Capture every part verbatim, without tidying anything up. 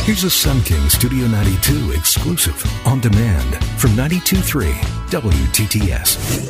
Here's a Sun King Studio ninety-two exclusive on demand from ninety-two point three W T T S.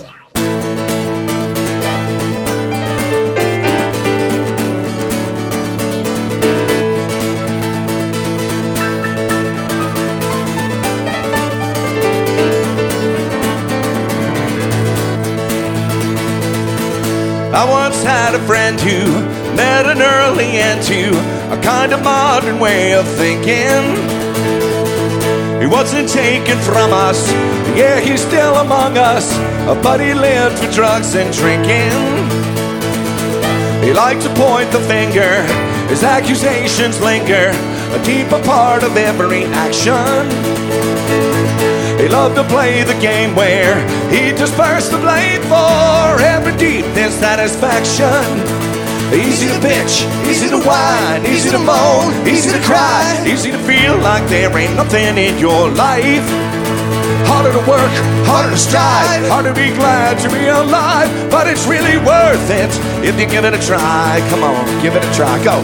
I once had a friend who met an early end to a kind of modern way of thinking. He wasn't taken from us, yeah, he's still among us, but he lived for drugs and drinking. He liked to point the finger, his accusations linger, a deeper part of every action. He loved to play the game where he dispersed the blame for every deep dissatisfaction. Easy to bitch, easy to whine, easy to moan, easy to cry, easy to feel like there ain't nothing in your life. Harder to work, harder to strive, harder to be glad to be alive, but it's really worth it if you give it a try. Come on, give it a try, go.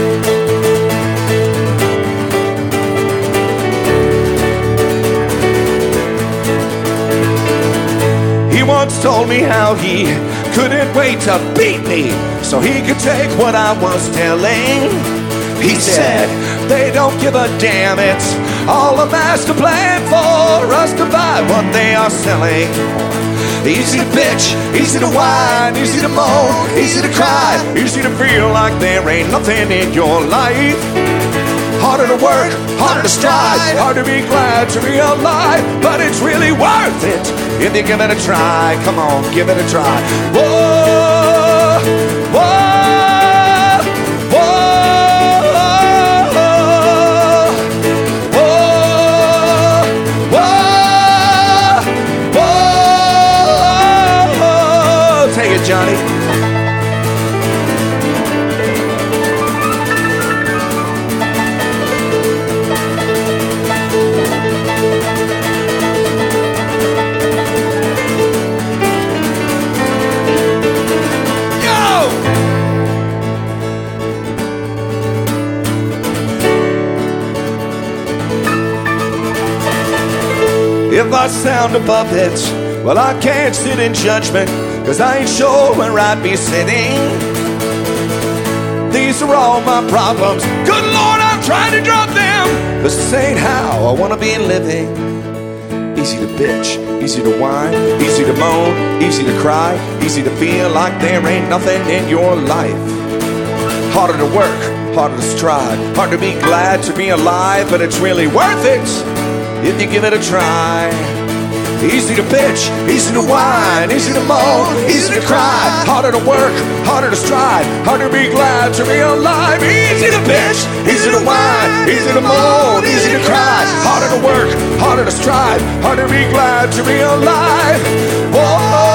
He once told me how he couldn't wait to beat me so he could take what I was telling. He said, they don't give a damn, it's all a master plan for us to buy what they are selling. Easy to bitch, easy to whine, easy to moan, easy to cry, easy to feel like there ain't nothing in your life. Harder to work, harder to strive, harder to be glad to be alive, but it's really worth it if you give it a try. Come on, give it a try. Whoa, whoa, whoa, whoa, whoa, whoa. Take it, Johnny. If I sound above it, well, I can't sit in judgment, cause I ain't sure where I'd be sitting. These are all my problems, good Lord, I'm trying to drop them, cause this ain't how I wanna be living. Easy to bitch, easy to whine, easy to moan, easy to cry, easy to feel like there ain't nothing in your life. Harder to work, harder to strive, hard to be glad to be alive, but it's really worth it if you give it a try. Easy to bitch, easy to whine, easy to moan, easy to cry, harder to work, harder to strive, harder to be glad to be alive. Easy to bitch, easy to whine, easy to moan, easy to cry, harder to work, harder to strive, harder to be glad to be alive. Whoa.